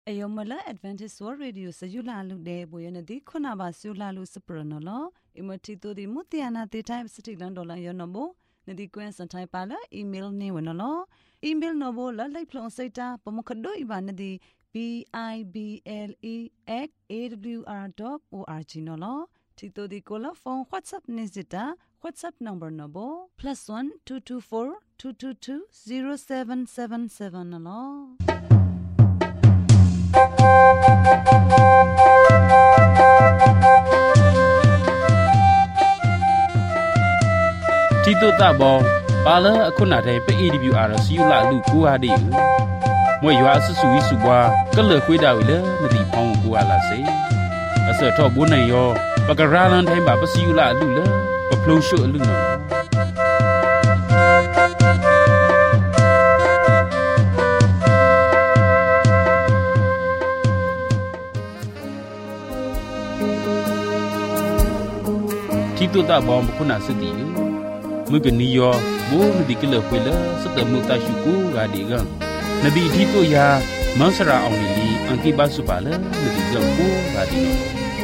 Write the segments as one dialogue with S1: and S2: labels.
S1: Ayomala Advantage World Radio Sayula Lude Boyanadi Kunaba Sula Lu Supernolo Imotito di Mutiana the time City Landola Yonobo Nadi Gwen Santai Pala email Newanolo email Nobo La Plon Seta Pomokado Ibanadi BIBLE@awr.org Nolo Tito di Cola phone WhatsApp Nizita WhatsApp number Nobo +1 224 222 0777 Nolo
S2: Tito tabo pala akuna dai pe AWR siu la lu ku ha de mo ywa su su wi su bwa ka le khwe da wi le na di phong ku ala se asa tho bu nai yo pa ka ra lan thai ba pa siu la lu le pa phlong shu lu no Tito tabo kuna se di Mugniyo bo dikile kwela sata muta shuku ga diga nabi thito ya mansara awni anki basu pala nabi jambo ga diga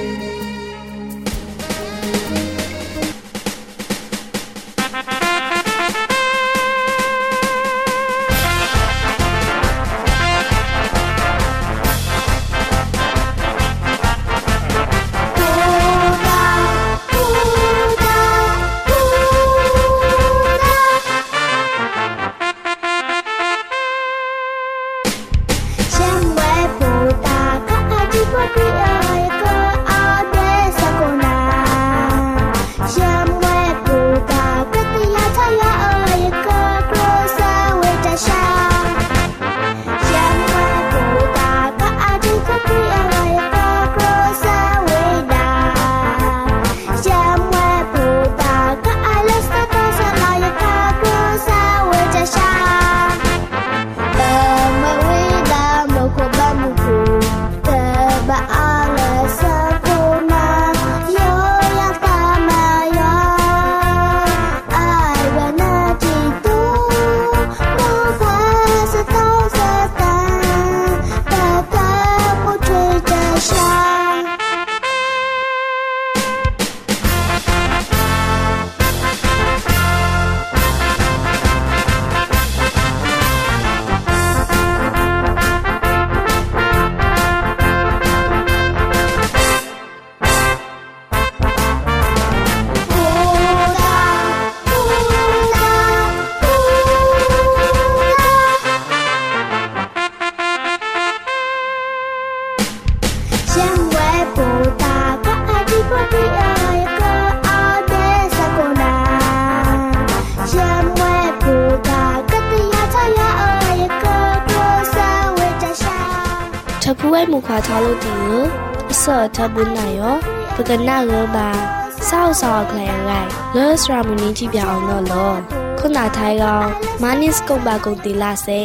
S3: Tapuai mukha thalo tiu sa tabun na yo pagana lo ba sao sao klai ngai lo sramuni chi pya aw no lo khuna thai ga manis kong ba kong ti la se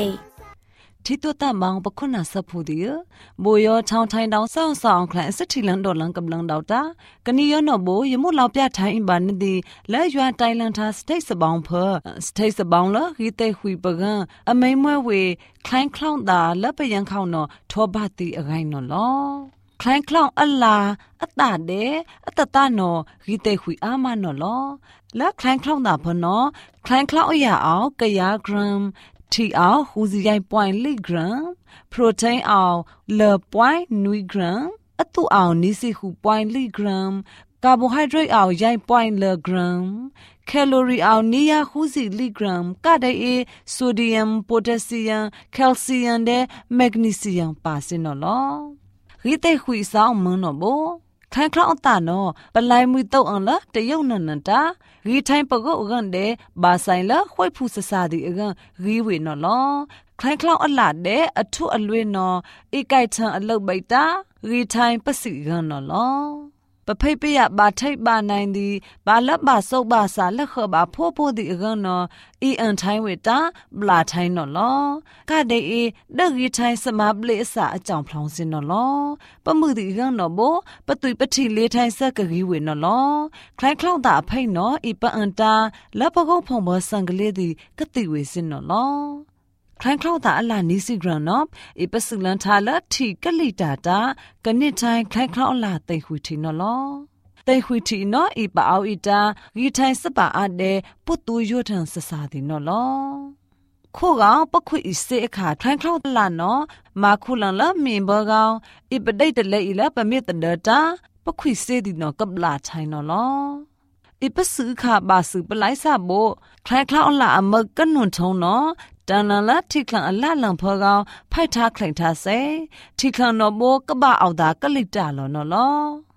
S1: Tito ta mang pakuna saphu dia boyo chang thai dang sao sao klan sathi lang do lang kam lang daw ta kani yo no bo yamu law pya thai ban di la ywa tai lang tha state sabang pho state sabang la hi te hui pagan amai mwe we klein clown da la pa yang khao no tho ba ti agai no lo klein clown alla atta de atata no hi te hui ama no lo la klein clown da pho no klein clown ya aw kaya gram T ao huzi yai point li gram protein ao le point nui gram atu ao nisi hu point li gram carbohydrate ao yai point le gram calorie ao niya huzi li gram ka dai e sodium potassium calcium de magnesium pa sin no lo ri tai hui sao mon no bo khai klau ta no palai mui tau an la tayau nan nan ta ri thai pago gan de ba sai la khoi phu sa sa di gan ri we no lo khai klau ala de athu alwe no e kai chan alok bai ta ri thai pasi gan no lo pa phai pe ya ba thai ba nai di ba la ba sok ba sa la kho ba pho pho di gan no e an thai we ta bla thai no lo ka de e de ri thai sama ble sa a chang phlong sin no lo pa mu di gan no bo pa tui pa thi le thai sa ka ri we no lo khai klau ta phai no e pa an ta la pa go phong bo sang le di ka ti we sin no lo ครั้งคราวตาอลานิสิกรานอบอีปสุลันทาละทีกะลิตาตากันนิทายครั้งคราวอลาเตหุทีนอลอเตหุทีนออีปะเอาอีตากีไทยสปาอาเดปุตุยุทันสสาดินอลอခုကောင်ပခွိအစေအခါထိုင်းခေါလာနော်မာခုလန်လမင်ဘောကောင်ဣပဒိတ်တလေဤလပမေတ္တတာပခွိစေဒီနော်ကပလာချိုင်နော်လောဣပစုခဘာစုပလိုက်ဆဘိုထိုင်းခေါလာအမကနွန်ထုံနော်တန်လန်လာထိခလန်အလလန်ဖောကောင်ဖိုက်ထားခလိန်ထားစေထိခလန်နော်ဘောကပအောက်တာကလိတာလောနော်လော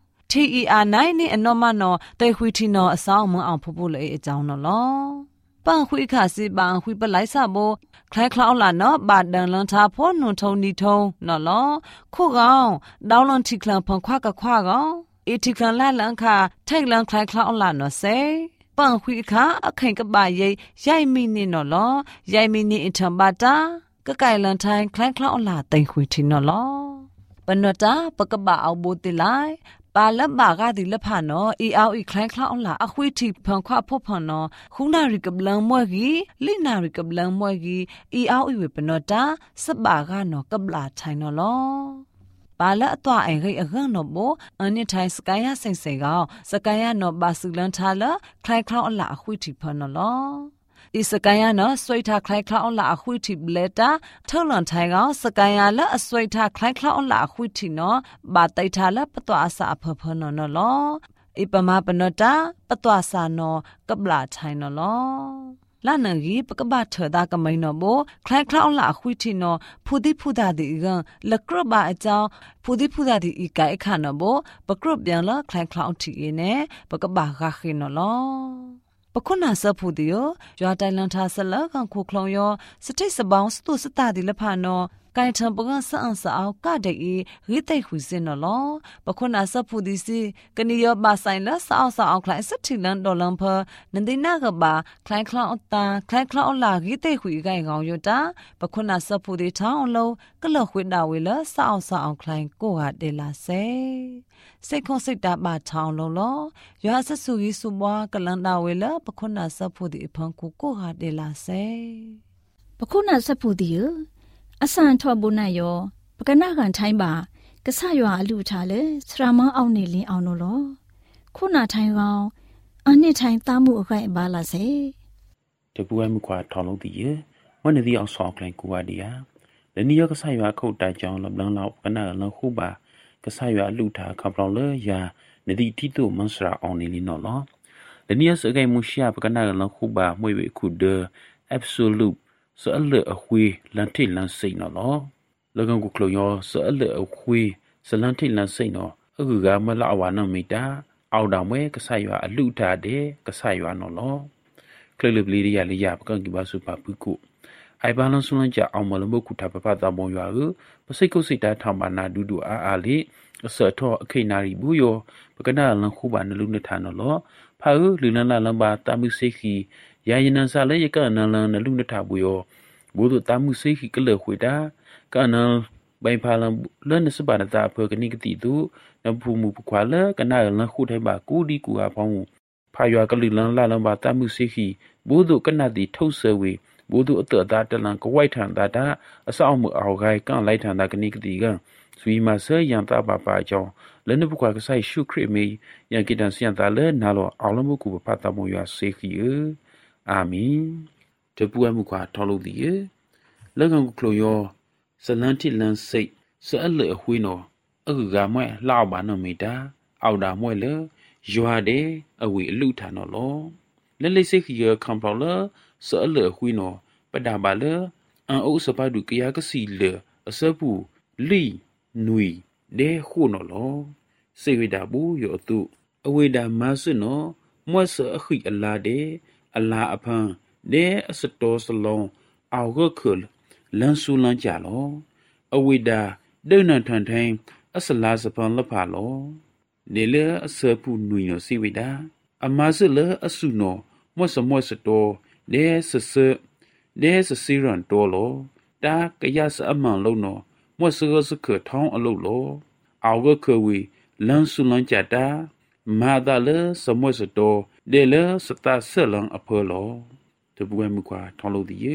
S1: TER9 နဲ့အနော်မနော်တေခွီတီနော်အဆောင်မအောင်ဖို့လေအကြောင်းနော်လောပန်ခွေခါစီပန်ခွေပလိုက်ဆဘคล้ายคลาวล่ะเนาะบาดังลันทาพ่อหนุนทงนีทงเนาะล้อคู่กองดาวลอนทิคลังพงคว้ากะคว้ากองอีทิคลังล่ะลังค่ะไทลังคล้ายคลาวล่ะเนาะเซปังခွေခါအခိုင်ကပရိရိုက်မိနေနော်လောရိုက်မိနေအထံပါတာကကိုင်လန်ထိုင်คล้ายคลาวล่ะတိန်ခွေတီနော်လောပနတာပကပအောဘိုတိလိုက်ปาละบากาดิละพานออีเอาอีคล้ายคลาอลาอคุยทิพงควาพพอนอคุนาริกบลังมวยกีลินาริกบลังมวยกีอีเอาอีเวปนอตาสบากานอกบลาไทนอลอปาละตัวไอริอะกันนอโบอันนี้ไทยสกายะเซ็งๆกอสกายะนอบาสุลันทาละคล้ายคลาอลาอคุยทิพนอลออีสกายะนะสวยทาคล้ายคลาอลาอคุยทิเบลตาเท่าหลันไทยกอสกายะละสวยทาคล้ายคลาอลาอคุยทิเนาะบาไตทาละปตัวอาสาเพนอลออีปมาปนตาปตัวอาสานอกบลาไทนอลอลานังกีปกบะเถดากะไมนอโบคล้ายคลาอลาอคุยทินอผู้ดิผู้ดาดิกันละกรบะอจาวผู้ดิผู้ดาดิอีกะไอคะนอโบปกรบยังละคล้ายคลาอทิเอเนปกบะกะขินอลอปคุนาสะพูดิโยยอไตลันทาสละกันคูคลองยอสติสบองสตุสตาดิละพานอไกทံပကဆန်ဆာအောက်ကတဲ့ရီတိတ်ခုစင်နော်ပခုနာစဖူဒီစီကနီယောပါဆိုင်လဆောက်ဆောက်ခလိုက်စတိလန်ဒေါ်လန်ဖနန္ဒီနာကပါခလိုက်ခလောက်အတာခလိုက်ခလောက်လာရီတိတ်ခုဂိုင်ကောင်ယတာပခုနာစဖူဒီထောင်းလုံးကလခွေတာဝေလဆောက်ဆောက်ခလိုက်ကိုဟာတေလာစေစိတ်ခွန်စိတ်တာပါထောင်းလုံးလောရွာဆဆူကြီးစုဘွားကလန်တာဝေလပခုနာစဖူဒီအဖန်ကိုဟာတေလာစေ
S4: ပခုနာစဖူဒီအဆန်ထော့ဘုနာယောပကနာကန်ထိုင်းပါကဆရွာအလူထားလေစရမောင်းအောင်နေလင်းအောင်လို့ခုနာထိုင်းကောင်အနှစ်ထိုင်းသားမှုအခိုင်အပါလာစေ
S2: တပူဝဲမှုခွာထောင်းလို့ဒီဝနဒီအောင်ဆောင်းကလိုင်ကူဝဒီယာလနီယောကဆရွာခုတ်တိုင်ကြောင်းလဘလန်လောက်ကနာလခုပါကဆရွာလူထားခပလောင်လေယာနဒီတီတုမန်စရာအောင်နေလင်းနော်လနီယောစဂိုင်မှုရှာပကနာလခုပါမွေဝေခုဒ absolute sở lệ ở khuy lan thị lan xây nó lỡ gần cuộc lối nhỏ sở lệ ở khuy sở lan thị lan xây nó ở gà mà lão hòa nó mì đá ao đào mấy cái sai hòa lưu trà để cái sai hòa nó khơi lập lì đi à bắt cái bao số bạc bự cụ ai bao lần xuống lần chả ao mà lần bữa cụ tháp bắt tao bông hòa bắt xây câu xây đá thằng bà na đu lì sở thọ khi nào đi bùi yo bắt cái nào lần khu bản lưu nơi thàn nó phá lì lần bà ta mới xây khi ya yin sa le ka na la na lu na tha bu yo bo tu ta mu sei ki ka le khwi da ka na bai pha la le na sa ba da ta phe ka ni ka ti tu na bu mu bu kwa le ka na la khu thai ba ku di ku a phong pha yo ka li lan la la ba ta mu sei ki bo tu ka na ti thau se we bo tu a ta ta ta lan ka wai than ta da a sa mu aw gai ka lai than da ka ni ka ti ga sui ma se yan ta ba pa chong le na bu kwa ka sai shu khri me yan ki dan sian ta le na lo aw lo mu ku pa ta mo yo sei kiอามีจะพูดมุขว่าทอลุดีแล้วกันก็คลอยสลันที่ลันเซสะเลหุยโนกามวยลาวบานมีดาเอาดามวยเลยัวเดอวิลุทานอลและเลยเสกเยคัมพลเลสะเลหุยโนปดาบาเลอันอุสปาดุกยากสีเลอสบูลีนุยเดขุนอลเสวิดาบูยอตุอเวดามาสโนมัวสะขิอลาเดအလားအဖန်တဲ့အစတော်စလုံးအောက်ကခလလန်ဆူလန်ကြလောအဝိဒါဒိဏထန်ထိုင်းအစလာစပန်လဖာလောနေလေအစပူနွေနောစီဝိဒါအမစလအဆုနောမောစမောစတော်တဲ့စစီရန်တော်လောတာကရစအမန်လုံးနောမောစကစခထောင်းအလုလောအောက်ကခဝီလန်ဆူလန်ကြတာမာဒါလစမောစတော်เดลสตาเซลังอเพลอตะบุเวมุควาทองโลดิเย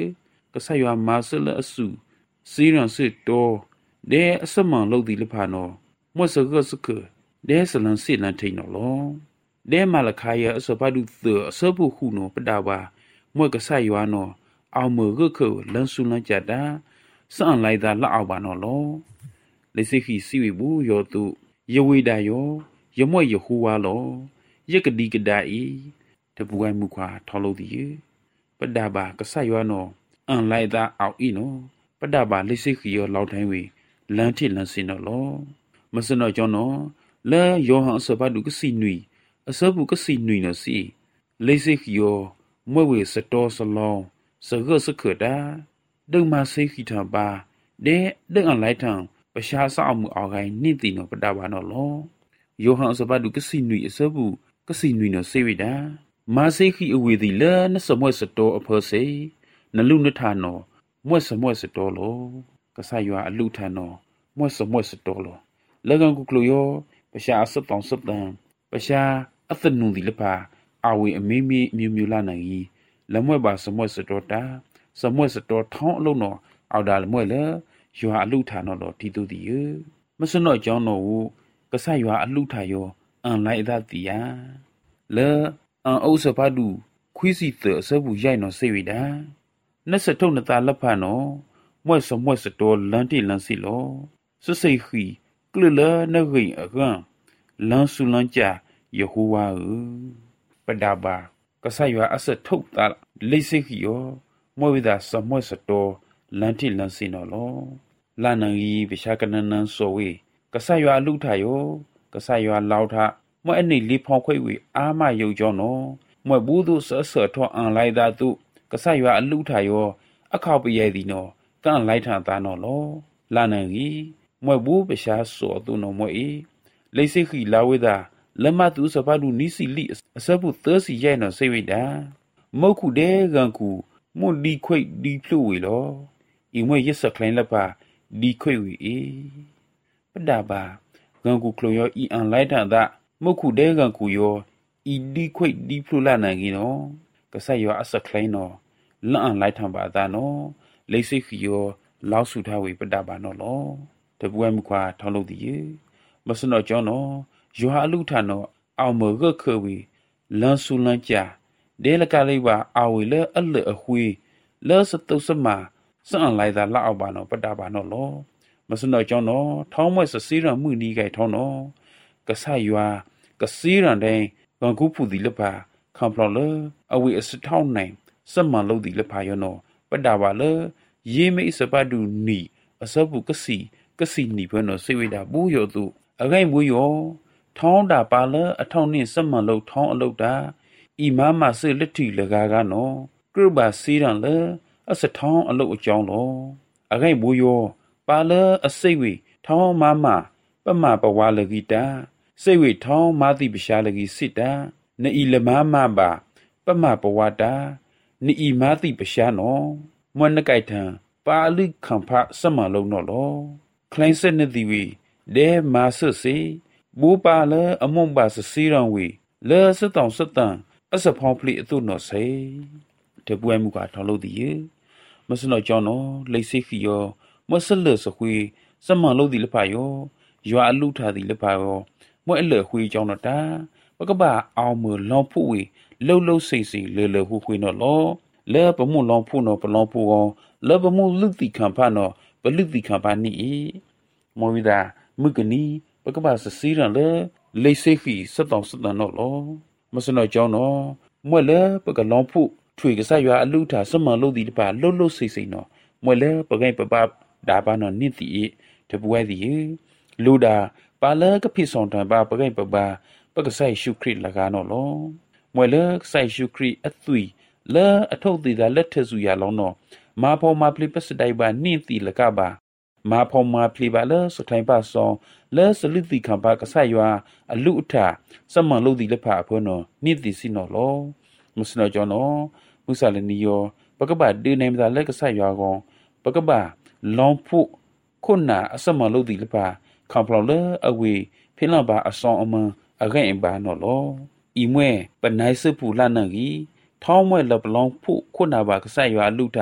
S2: ကဆယွာမာဆလအစုစီရန်စစ်တော်ဒဲအစမန်လို့ဒီလဖာနော်မွတ်စကစကဒဲဆလန်စစ်လန်ထိန်နော်လောဒဲမလခါယအစပဒုသအစပုခုနော်ပဒါပါမွတ်ကဆယွာနော်အောင်မရခလန်ဆုလန်ကြတာစန်လိုက်တာလောက်အောင်ပါနော်လောလေစိခိစီဝေဘူးယောတုယဝေဒယောယမွတ်ယဟူဝါလောယကဒီကဒါဤတပူဝိုင်းမှုခွာထောလို့ဒီပဒါပါကဆယွာနော်အန်လိုက်တာအောင်ဤနော်ပဒါပါလေစိခိယောလောက်တိုင်းဝေလန်ထိလန်စင်နော်လောမစနောကျော်နော်လဲယောဟန်အစပဒုကစီနွီအစပုကစီနွီနော်စီလေစိခိယောမွေဝေစတော်စလောင်းစကစခဒါဒုံမစိခိထပါဒဲဒုံအလိုက်ထံပရှားဆောက်မှုအောက်ကိုင်းနိတိနော်ပဒါပါနော်လောယောဟန်အစပဒုကစီနွီအစပုကစီနွီနော်စေဝိဒါမာစိခိအဝေဒီလဲနစမွေစတော်အဖောစေနလူနထနော်မွေစမွေစတော်လောကဆယွာအလူထနော်မွေစတော်လောလကန်ကုကလိုယောပရှာအစပ်တောင်စပ်တန်ပရှာအသနုဒီလပါအဝေအမေမီမြူမြူလာနိုင်လမွေပါစမွေစတော်တာစမွေစတော်ထောင်းအလုံးနော်အော်ဒါလမွေလေယွာအလူထနော်တော့တီတူတီယမစနော့ကျောင်းတော်ကိုကဆယွာအလူထယောအန်လိုက်သတီယာလေအန်အိုးစပါဒူခွီစီသအစဘူးရိုက်နော်စေဝိတာနတ်စထုံနတာလက်ဖာနော်မွေစတော်လန်တီလန်စီလောစစိခီကလလနဂိအကန်လန်ဆူလန်ကြယေဟူဝါပဒါဘာကဆယွာအစထုတ်တာလိစိခီယောမွေဝိဒါစမွေစတော်လန်တီလန်စီနော်လောလာနန်ဤပရှာကနနန်ဆိုဝေကဆယွာလူထယောကဆယွာလောက်ထမွေအနေလေးဖောင်းခွေဝေအာမယုတ်ကြောနော်မွေဘူးသူဆထောအန်လိုက်တာသူကဆယွာအလူထယောအခါပရဲ့ဒီနော်တန်လိုက်ထန်သားနော်လောလာနန်ဤမွေဘူးပရှာဆိုသူနော်မွေဤလိစိခီလာဝေဒါလမတူစပါဒူနီစီလီအစပုသစီရဲ့နော်စေဝိဒါမုတ်ခုတဲကန်ကူမွန်ဒီခွိဒီဖလူဝေလောဤမွေရစ်စကလိုင်းလပါဒီခွိဝေပဒါပါကန်ကူကလိုယောဤအန်လိုက်တာဒါမုတ်ခုတဲကန်ကူယောဤဒီခွိဒီဖလူလာနိုင်ကြီးနော်ကဆယောအစကလိုင်းနော်လန်အန်လိုက်ထံပါဒါနော်လိစိခီယောလောက်စုထားဝေပဒါပါနော်လောတပွဲမခွာထောင်းလို့ဒီမစနောကျော်နော်ယောဟာလူထနော်အောင်မရခဝေလန်ဆူလန်ကြဒဲလကလေးပါအဝေလဲအလအခွေလဲစတုစမစန်လိုက်တာလောက်ပါနော်ပဒါပါနော်လောမစနောကျော်နော်ထောင်းမွဲစစီရံမှုနီးကြိုက်ထောင်းနော်ကဆယွာကစီရံတဲ့ဘန်ကူဖူဒီလပါခံပလော်လအဝေအစထောင်းနိုင်စမန်လို့ဒီလပါယောနော်ပဒါပါလေယေမေစပဒူနီအစပုကစီနီဘနော်စေဝိတာဘူးယောသူအခိုင်ဘူးယောထောင်းတာပါလေအထောင်းနှင့်စမန်လို့ထောင်းအလုတ်တာဤမမဆွေလက်ထီလကားကနော်ကရုပါစီရန်လေအစထောင်းအလုတ်အကြောင်းလောအခိုင်ဘူးယောပါလေအစိတ်ဝေထောင်းမမပမပဝါလဂီတာစိတ်ဝေထောင်းမာတိပရှာလဂီစစ်တာနေဤလမမပါပမပဝတာနေဤမာတိပရှာနော်မွန်းနကြိုက်ထံပါဠိခံဖစမလုံးနော်လောခလိုင်းစနေတိဝေဒဲမာဆစေဘူပါလေအမုံပါစစီရံဝေလဲစတောင်စတန်အစဖောင်းဖလိအတုနော်စေတပွဲမှုကထောင်းလို့ဒီမစနောကျော်နော်လိစိခီယောမဆလစခွေစမလုံးဒီလဖာယောရွာအလူထားဒီလဖာယောမွဲ့အလခွေကျောင်းတော့တာပကပအောင်မလောင်ဖူဝေလှုပ်စိတ်စီလေဟူခွေနော်လောလဲပမှုလောင်ဖူနော်ပလောင်ဖူကောလဲပမှုလူတိခံဖာနော်ပလူတိခံဖာနီမောဝိဒါမုကနီပကပစစီရံလေလိစိခီစတောင်စတန်နော်လောမစနောကျောင်းနော်မွဲ့လဲပကလောင်ဖူထွေကဆရွာအလူထားစမလုံးဒီလဖာလှုပ်စိတ်စိနော်မွဲ့လဲပကိပပဒါပါနော်နိတိတပွဲဒီလူဒါပါလကဖိဆောင်တံပါပကိပပပကဆိုင်ရှုခရစ်လကားနော်လောမွဲ့လဲဆိုင်ရှုခရစ်အသွီလဲအထုတ်သေးတာလက်ထစုရလောင်းနော်မာဖောမာပလီပစတိုင်ပါနိတိလကပါမာဖောမာပလီပါလဲစထိုင်ပါဆောင်လဲစလိတိခံပါကဆရွာအလူအထစမန်လို့ဒီလက်ဖာအဖောနော်နိတိစီနော်လောမစနောကျော်နော်မုဆာလနီယောပကပဒီနေမတာလက်ကဆရွာကောင်ပကပလောင်ဖုခုနာအစမလို့ဒီလပါခံပလောလအဝေဖိလပါအဆောင်အမအခိုင်အပါနော်လောဤမွဲပနိုင်စပူလာနန်ကြီးထောင်းမွဲလပလောင်ဖုခုနာပါကဆရွာလူတာ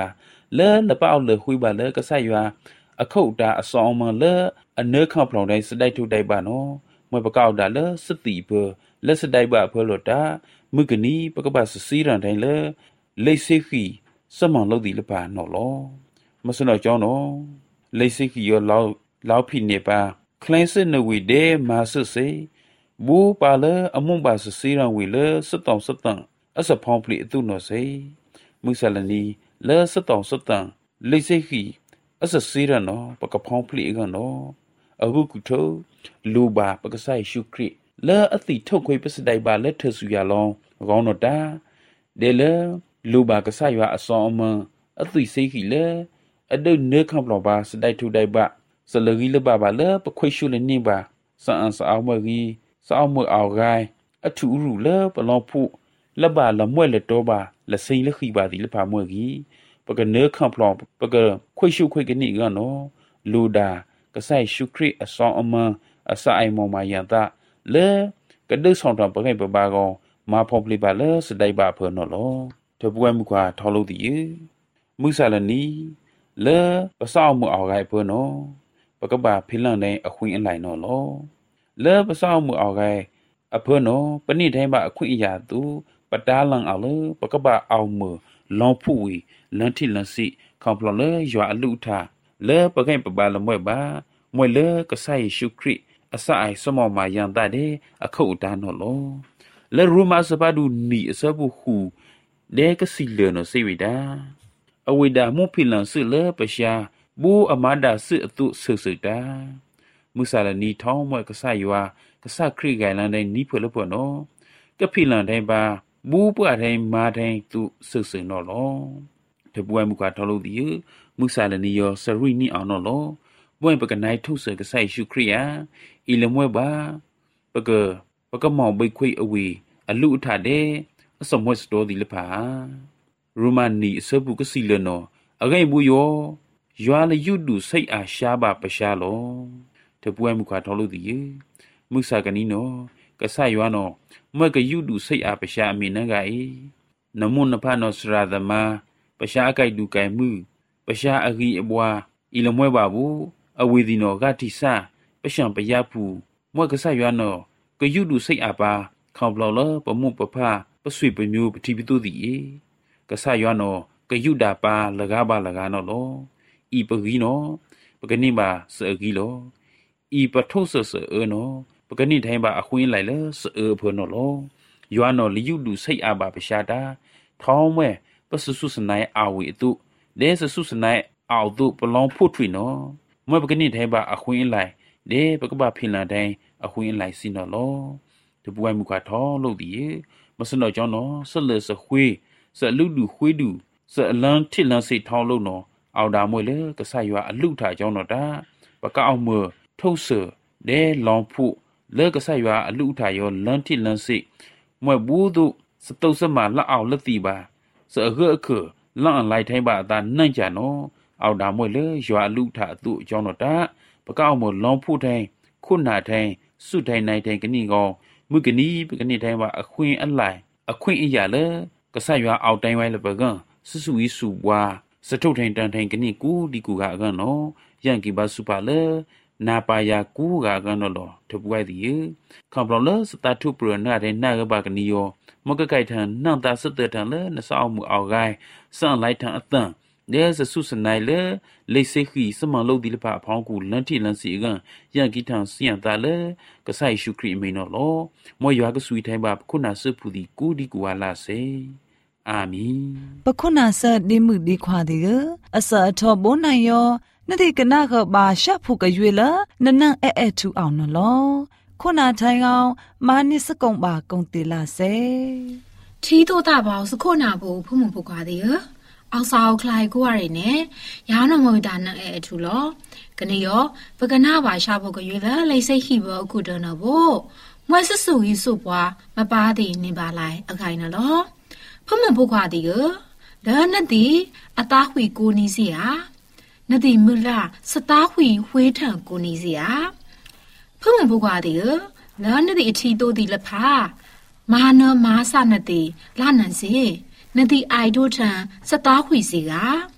S2: ละเป้าเลยคุยบาเลยก็ใส่ยาเข้าดาสองมาเลยเนื้อข้าวพลองได้สได้ทุกได้บ้านเนาะเมื่อประกอบดาเลยสติเพื่อและสได้บ้าเพื่อหลดดามือกันนี้ประกอบสสีรันได้เลยเลยเสกีสมองเราดีหรือเปล่าเนาะล้อมาสนอจอเนาะเลยเสกียอเราผิดเนี่ยป่ะคลายเส้นนวีเดมาสุเสบูปาเลยอมุงบาสสีรันวีเลยสตองสตังสะพองผลิตตุนเนาะเสมุสลนีเลสตองสตังเลยเสกีสสีรันเนาะปะกะพองผลิตกันเนาะအခုကုထုလူပါပကဆိုင်ရှုခရလဲအတိထုတ်ခွေပစတိုင်ပါလက်ထဆူရလောင်းကောင်းတော့တာဒေလလူပါကဆိုင်ရအစောအမအတိစိတ်ခီလဲအဒုနေခပ်လောပါစတိုင်ထူတိုင်ပါစလဂီလပါပါလဲပခွေရှုလနေပါစအန်စအောင်မကြီးစအောင်မအောင်ဂိုင်းအထူရူလဲပလောဖုလပါလမွဲ့လက်တော့ပါလစိန်လခိပါဒီလပါမွဲ့ကြီးပကနေခပ်လောပကခွေရှုခွေကနေကနော်လူဒါကဆိုင်ရှုခရအစောအမအစအိုင်မောမာယန်တာလေကဒုဆောင်တော်ပခိုင်ပပါကောင်မာဖော်ပလီပါလေစတိုင်ပါဖော်နော်လောတပွဲမှုကွာထော်လို့တည်မုဆာလနီလေပစောက်မှုအောင်ဂိုင်ဖော်နော်ပကပါဖိလန်တဲ့အခွင့်အလိုက်နော်လောလေပစောက်မှုအောင်ဂိုင်အဖော်နော်ပဏိတိုင်းပါအခွင့်အရာသူပတားလန်အောင်လေပကပါအောင်မလောင်ဖူဝီလန်တီလန်စီခေါပလလေရွာအလူထားလေပခိုင်ပပါလမွဲ့ပါမွဲ့လေကဆိုင်ရှုခရအစအိုင်စမောမာယန်တဲ့အခုတ်တာနော်လောလေရူမာစပါဒူနီအစဘူးဟူဒဲကစီလနော်စေဝီတာအဝိဒါမုဖိလန်ဆွလေပရှာဘူအမဒါဆွအတုဆွဆွတာမုဆာလနီထောင်းမွဲ့ကဆယွာကဆခရိဂိုင်လန်တဲ့နီဖလပနော်ကဖိလန်တိုင်းပါဘူပွားတိုင်းမာတိုင်းသူဆွဆွနော်လောတပွိုင်းမူကထောလို့ဒီမုဆာလနီယောစရိနီအောင်နော်လောဘွဲ့ပကနိုင်ထုဆကဆိုင်ရှုခရိယာအီလမွဲပါပကမောင်ဘိခွေအဝေအလူအထတဲ့အစမွဲစတော်ဒီလပါရူမန်နီအစပုကစီလနောအဂိုင်ဘူးယောရွာလယုဒုစိတ်အားရှားပါပရှားလောတပွဲမှုခါထောလို့ဒီမုဆာကနီနောကဆရွာနောမွဲကယုဒုစိတ်အားပရှားအမီနန်ကအေနမုန်နဖာနောစရာသမပရှားအကြိုက်ဒုကဲမှုပရှားအဂီအဘွာအီလမွဲပါဘူးအဝေဒီနောဂတိဆာပရှံပယဖူမွဲကဆရွာနောကယုဒုစိတ်အားပါခေါပလောလပမှုပဖပဆွေပမျိုးပတိပတုတိကဆရွာနောကယုဒါပါလကားပါလကားနောလောဤပဂီနောပကနိပါစေဂီလောဤပထုဆဆအေနောပကနိထိုင်းပါအခွင်းလိုက်လစေဖောနောလောရွာနောလယုဒုစိတ်အားပါပရှာတာထောင်းမဲပစဆုစနိုင်အာဝေတုဒေစဆုစနိုင်အောက်တုပလောင်ဖို့ထွေနောမွဲပကနိထိုင်းပါအခွင်းလိုက်ဒေပကပဖိလန်တိုင်းအခွင်းလိုက်စီနောလောတပွိုင်းမူခါထောလို့ဒီမစနောကြောင်းနော်ဆက်လက်စခွေးဆက်လူလူခွေးတူဆက်အလန်းထစ်လန်းစိတ်ထောလို့နော်အော်ဒါမွေလေကဆရွာအလူထားကြောင်းတော့တာပကအောင်မထုတ်ဆဒဲလောင်ဖို့လေကဆရွာအလူထားရောလန်းထစ်လန်းစိတ်မွဲဘူးတို့စတုစမလက်အောင်လက်တီပါစအခအခလန့်လိုက်ထိုင်းပါအသာနှန့်ကြနော်အော်ဒါမွေလေရွာအလူထားသူ့ကြောင်းတော့တာပကအောင်မလောင်ဖို့တိုင်းခုနာတိုင်းစုတိုင်းနိုင်တိုင်းကနိကောင်မုကနီပကနိတိုင်းပါအခွင့်အလိုက်အခွင့်အရာလေကဆရွာအောက်တိုင်းဝိုင်းလပကဆဆူဝီဆူဘွာစထုတ်ထိုင်တန်ထိုင်ကနိကူဒီကူကအကနော်ယန်ကီပါစုပါလေနာပါယာကူကအကနော်လောတပွိုက်ဒီခေါပလောလစတထုပရနာတဲ့နာကပါကနိယောမကကိုက်ထန်နန်တာစတဲ့ထန်လေနဆောက်မှုအောက်ဂိုင်းစန်လိုက်ထန်အတန်ဒေစဆုစနိုင်လေလေစိခီစမလုတ်ဒီလပါအဖောင်းကူလန်တီလန်စီကယန်ကီထန်စီယန်တာလေကဆိုင်ရှုခရီမေနော်လောမောရွာကဆွီထိုင်းပါခုနာစဖူဒီကူဒီကူဝါလာစေအာမင်
S1: ပခုနာဆတ်ဒီမှုဒီခွာဒီကအစအထောဘုံနိုင်ယောနတိကနာကပါရှဖုကရွေလာနနန်အဲထူအောင်နော်လောခုနာထိုင်ကောင်မာနိစကုံပါကုံတေလာစေ
S5: ထီတိုတာဘောစခုနာဘူးဖုံမှုဖုခွာဒီအောက်ဆောက်ခလိုက်ကိုရနေရောင်းနမဝဒနာအဲထူလောကနေရောပကနာပါရှာဖို့ကရွေလာလိစိတ်ခိဘောအခုတော့နော်ဘမွဲဆဆူကြီးစုပွားမပါသည်နေပါလိုက်အခိုင်နော်ဖုံမှုဖုခွာဒီကဒါနဲ့ဒီအသားခွေကိုနီစီယာနဒီမူလာစသားခွေဝှေးထံကိုနီစီယာဖုံမှုဖုခွာဒီကလာနဲ့ဒီအထီတိုးဒီလဖာမာနမာစနတိလာနန်စီနဒီအိုက်ဒိုထံစသားခွေစီက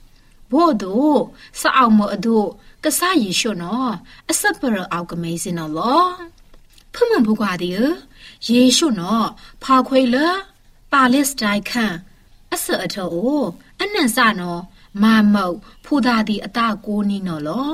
S5: Bodo, Saamo, Kasai Shono, a supper alchemist in a law. Pumbuadia, Ye Shono, Parquela, Palestine can, a certain and then Sano, Mammo, Pudadi Atagoni no law,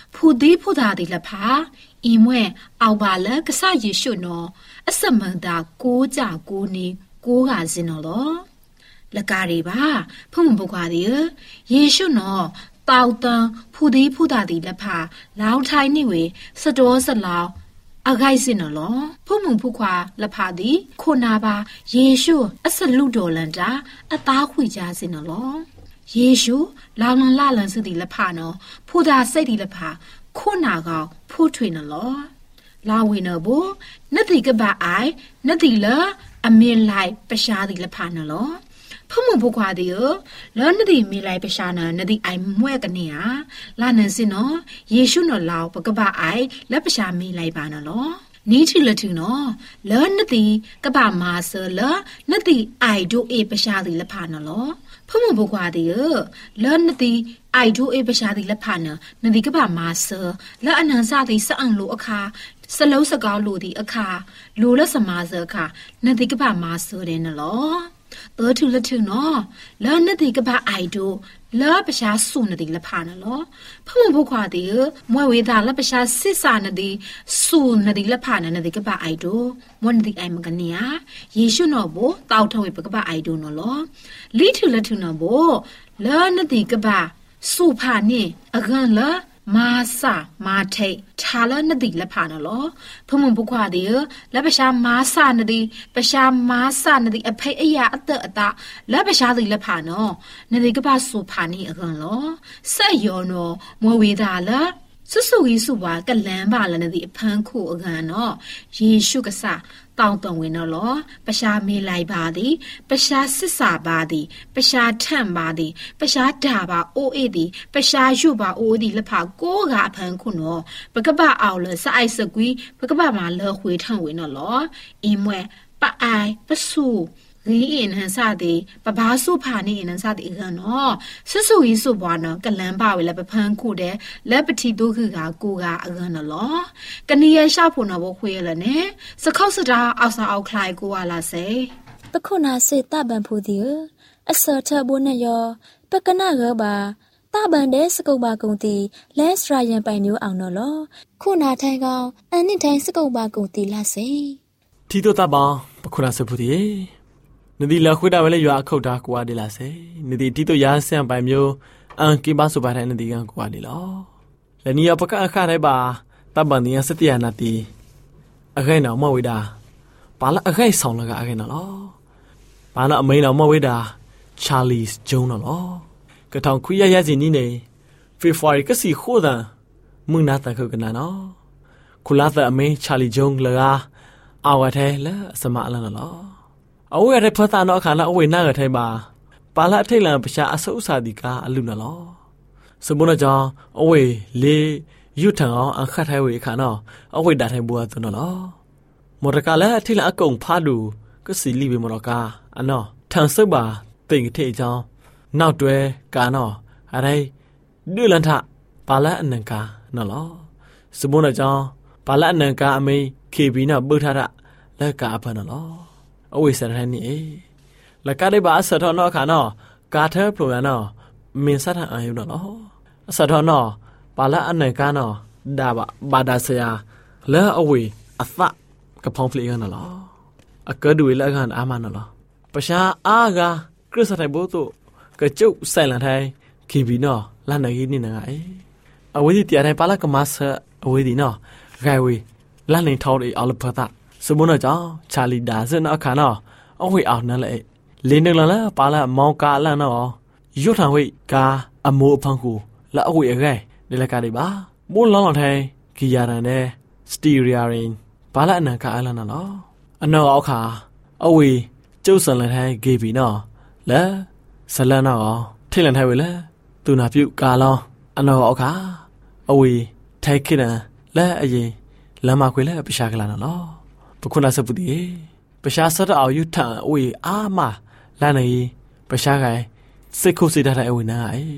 S5: Pudadi la pa, Imwe, Albala, Kasai Shono, a summon da Goja Goni, Gogas in a law. La Gariba, Pumbuadia, Ye Shono. တောက်တန်ဖူဒီဖူတာဒီလက်ဖာလောင်းထိုင်းနေဝေစတော်စလောင်းအဂိုက်စင်နော်ဖုံမှုဖုခွာလက်ဖာဒီခုနာပါယေရှုအစလူတော်လန်တာအသားခွေကြစင်နော်ယေရှုလောင်းလလန်စဒီလက်ဖာနော်ဖူတာစိတ်ဒီလက်ဖာခုနာကောင်ဖူးထွေနော်လာဝေနဘူနတိကဘာအိုင်နတိလအမင်းလိုက်ပရှားဒီလက်ဖာနော်ဖုံမှုဘုခွာဒီလောနတိမိလိုက်ပရှာနာနတိအိုင်မွဲ့ကနေဟာလာနန်စင်နော်ယေရှုနော်လောက်ပကပအိုင်လက်ပရှာမိလိုက်ပါနော်နီးချီလထုနော်လောနတိကပမာဆလနတိအိုင်ဒိုအေပရှာဒီလက်ဖာနော်ဖုံမှုဘုခွာဒီလောနတိအိုင်ဒိုအေပရှာဒီလက်ဖာနတိကပမာဆလအနန်စသည်စအံလိုအခါစလုံးစကောင်းလိုဒီအခါလိုလစမာဆအခါနတိကပမာဆတဲ့နော်ตัวทุลทุนอแล้วนติกบะไอโดแล้วประชาสุนติละพานะลอพะมบุควาติมวยเวดาละประชาสิสานติสุนติละพานะนติกบะไอโดมวนติไอมกันเนียเยซูนอโบตาวทเวปกบะไอโดนอลอลิทุลทุนอโบแล้วนติกบะสุภานี่อะกันละมาสามาเทชาละนติละพานะลอพะมบุควาติละประชามาสานติประชามาสานติอภัยอะยาอะเตอะตะละประชาติละพานอนติกบะสุภานี่อะกันลอสะยอนอมวเวดาละสุๆสุวากะลันบาละนติอพันคูอะกันนอเยซูกะสะတောင်းတဝင်တော့လောပရှာမေးလိုက်ပါသည်ပရှာစစ်စာပါသည်ပရှာထန့်ပါသည်ပရှာဓာပါအိုးအေးသည်ပရှာရွတ်ပါအိုးသည်လဖကိုးကအဖန်ခုနော်ပကပအောင်လစအိုက်စကွီပကပမှာလောခွေထန့်ဝင်တော့လောအင်းမွဲပအိုင်ပဆူရီအင်းဟန်စသည်ပဘာစုဖာနေအင်းစသည်ကနော်ဆွဆူကြီးစုပွားနော်ကလန်ပါဝေလပဖန်ခုတဲ့လက်ပတိတုခကကိုကအကနော်လောကနီရရှဖို့နော်ဘခွေရလဲနဲ့စခောက်စတာအောက်စာအောက်ခလိုက်ကိုဝလာစေ
S3: ပခုနာစေတပန်ဖူဒီအစောထဘုန်နယောပကနာရပါတပန်တဲ့စကုပ်ပါကုံတီလဲစရာယံပိုင်မျိုးအောင်နော်လောခုနာထိုင်ကောင်အန်နစ်ထိုင်စကုပ်ပါကုံတီလာစေ
S6: တီတိုတပန်ပခုနာစဖူဒီနဒီလာခွေတာပဲလေရွာအခုတ်တာကွာဒီလာစေနဒီတီတိုရာဆံပိုင်မျိုးအန်ကိပါဆိုပါတဲ့နဒီကန်ကွာဒီလောလနီယပကအခါရဲပါတပန်နီယစတယနာတီအခိုင်နော်မဝေတာပါလာအခိုင်ဆောင်လာကအခိုင်နော်လောဘာနာအမိန်နော်မဝေတာချာလီစ်ဂျုံနော်လောကထောင်ခွေရရစီနီနေဖေဖော်ဝါရီကစီခိုးတာမွန်းနာတခုကနာနော်ခုလာတဲ့အမိန်ချာလီဂျုံလာအာဝထဲလာစမအလန်နော်အဝဲရဖတ်တာနော်ခါလာအဝဲနာရထဲပါပါလာထိတ်လန်ပရှာအဆုပ်စာဒီကအလူနော်လောစမုန်ကြောင့်အဝဲလေယူထံအောင်အခတ်ထဲဝေခါနော်အဝဲဒါထဲဘူအသွနော်လောမော်ရကလည်းထိတ်လန်အကုံဖားလူကစီလီဘေမော်ရကအနော်ထန်ဆုပ်ပါတိတ်ထိတ်ကြောင်းနောက်တွဲကာနော်အရိုင်းဒွလန်ထပါလာအနံကာနော်လောစမုန်ကြောင့်ပါလာအနံကာအမေခေဘီနော်ပုထရလက်ကာအဖနော်လောအဝိစရဟနီလကရိဘာအစထောနောခါနောကာထဲပရိုယနောမင်းစထအာယုနောအစထောနောပါလာအနံကာနောဒါဘာဒါဆရာလဲအဝိအသကဖောင်းဖလီကနောအကဒူလကန်အာမနောပရှာအာဂါခရစ်စတိုင်ဘိုတိုကကျုပ်ဆိုင်လန်ထိုင်ခေဘီနောလာနဂီနိနငါအဝိဒီတရတိုင်းပါလာကမဆအဝိဒီနောဂိုင်ဝီလာနေထောင်းရီအလဖတာစမုန်ကြောင့်ချာလီဒါစနအခါနော်အဝိအောင်နလဲလင်းနေလလာပါလာမောင်ကာလန်နော်ရွတ်ထံဝိကာအမိုးဖန်ကူလာအဝိအခိုင်ဒီလကလေးပါမိုးလောင်းထိုင်ဂီယာရန်နဲ့စတီရီယာရင်ပါလာအနံကာအလန်နော်အနော်အောက်ခါအဝိကျုပ်ဆန်လန်ထိုင်ဂေဘီနော်လဲဇလန်နော်ထိလန်ထိုင်ဝေလဲသူနာပြုကာလောင်းအနော်အောက်ခါအဝိထိုင်ခိနလဲအရင်လမ်းမခွေလဲပရှာကလာနော်ပခုနာစပူဒီပရှာစတအောင်ယူထံအဝေအာမလာနေပရှာကိုင်စိတ်ခုစိတ်ထားတဲ့အဝေနာ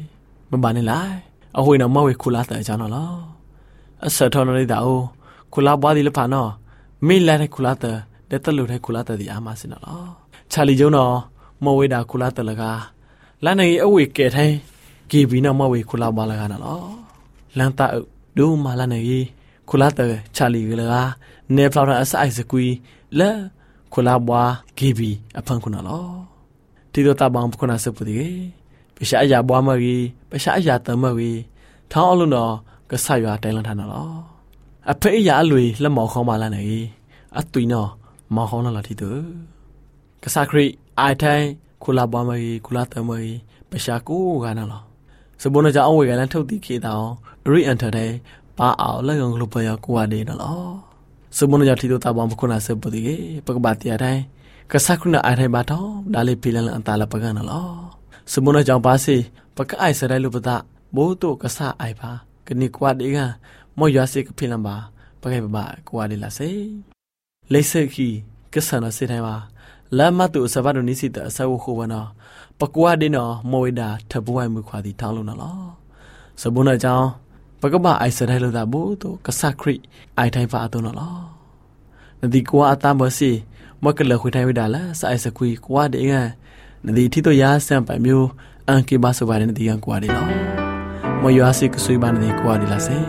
S6: มันบานนี่ไลเอาหวยน้ำมาเวคุลาแต่จานอลอเสทอนอะไรดาวคุลาบวาดีละพานอไม่แลให้คุลาแต่เดตลุให้คุลาแต่ดีอามาสินะลอชาลีเจ้านอมาเวดาคุลาแต่ละกาแล้วในเอาเวเกตให้กีบีน้ำมาเวคุลาบาละกานะลอลังตาดูมาแล้วในคุลาแต่ชาลีกละกาเนฟลาวน์อาศัยสกุยและคุลาบวากีบีอภังคุณนะลอที่ตัวตาบางพคนอาศัยปุติไปชะยาบวามารีไปชะยาเตมารีท้องอลุนอก็ใส่ยาไตลันทานนะลออเพียลุยและหมอของมาแล้วไหนอัตุยนอหมอของนั่นละที่ตัวกษัตริย์ไอไทยคุลาบามารีคุลาเตมารีไปชะกูกันนั่นละสมบูรณ์จะเอาไว้กันแล้วทุกที่คิดเอารีอันเทอร์เดย์ป้าเอาแล้วยังลุบไปยากูว่าดีนั่นละสมบูรณ์จะที่ตัวตาบางพคนอาศัยปุติปกบาติอะไรกษัตริย์น่ะไอไทยบาทอดาลิพิลันอันตาลปกันนั่นละสมบูรณ์จะเอาภาษีปกไอเสด็จลุบตาโบตุกษัตริย์ไอพากนิกว่าดีกันมอยาสิกพิลันบาปกไอบ่ากว่าดีละสิเลเซกีกษัตริย์น่ะสิไทยมาแล้วมาตุสวัสดิ์นิสิตอาศัยคู่วันน่ะปกว่าดีเนาะมวยดาทับไว้มือขวาที่ท้องลงนั่นละสมบูรณ์จะปกบ่าไอเสด็จลุตาโบตุกษัตริย์ไอไทยพาตัวนั่นละนั่นดีกว่าตามบ่สิมอกะเลคุยไทยวิดาละสายสกุยกว่าดีกันนั่นดีที่ตัวยาเสียงไปมิวอังกีบาสบายนั่นดีกันกว่าดีเนาะมอยาสิกสุยบานดีกว่าดีละสิ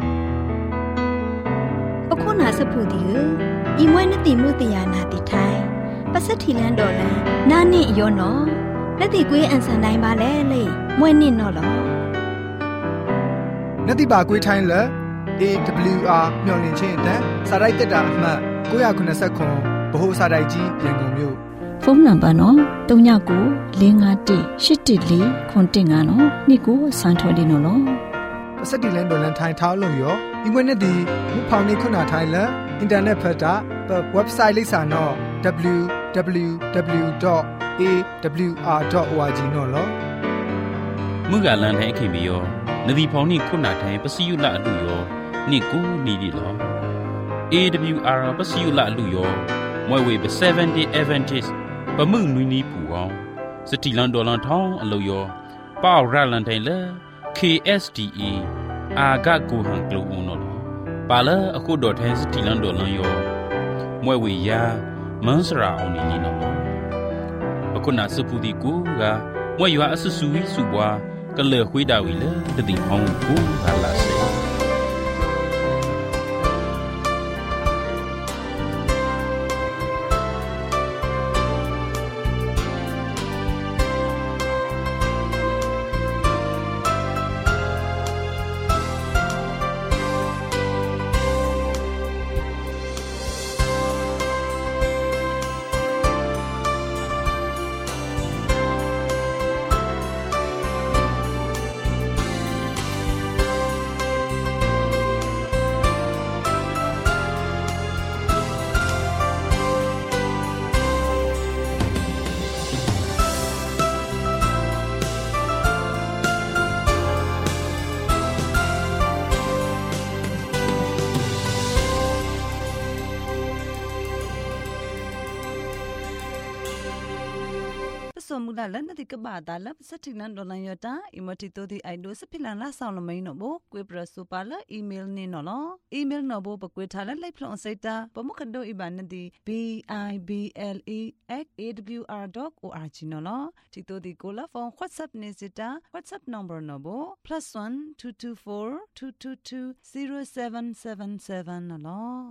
S4: ปคุนาสพุดิอีมวยนติมุติยานาติไทยปัสถิลันดอลันนานิโยนอนติกุยอันสันไดบาเลเลยมวยนินนอล
S7: นติบากุยไทยละ AWR မျော်လင့်ခြင်းအတန်းစာရိုက်တက်တာအမှတ်989ဗဟိုစာရိုက်ကြီးရန်ကုန်မြို့
S4: ဖုန်းနံပါတ်နော်399-651-814နော်နှစ်ကိုစံထော်ဒီနော်
S7: ပစတိလန်ဒေါ်လန်ထိုင်ထောင်းလို့ရောဒီဝက်နဲ့ဒီမဖောင်နေခုနာထိုင်လအင်တာနက်ဖတ်တာ website လိပ်စာနော် www.awr.org နော်လော
S2: မှုကလန်ထိုင်ခင်ပြီးရောနဒီဖောင်နေခုနာထိုင်ပစီယုလအလူရောနှစ်ကိုနီဒီလော AWR ပစီယုလအလူရောမွဲဝေ7 day Adventist ပမှုနွီနီပူအောင်စတီလန်ဒေါ်လန်ထောင်းအလူရောပေါရလန်ထိုင်လေ KSDA အာဂတ်ကိုဟန်ကလိုဦးနော်ပါလာအခုဒေါ်ထိုင်စတီလန်ဒေါ်လန်ရောမွဲဝေယာမန်းစရာအောင်နီနော်အခုနာစပူဒီကူကမွဲရွာအဆဆူဝီစုပွားကလေခွေးတာဝီလေတတိအောင်ကူဟာလာစေ
S1: สมมุติแล้วนั่นที่กบาดาแล้วสักทีนั้นโดนยอดตาอิมติโตที่ไอดูสพิลันละสาวละไม่หนอบุกวยประสุปาละอีเมลนี่หนอลอีเมลหนอบุปกวยทาละไลพลอนไซตาปมุขันโดอีบานนั่นที่ bible@awr.org หนอลที่โตที่โกลาฟอง WhatsApp เนสิตา WhatsApp number หนอบุ +1 224 222 0777หนอล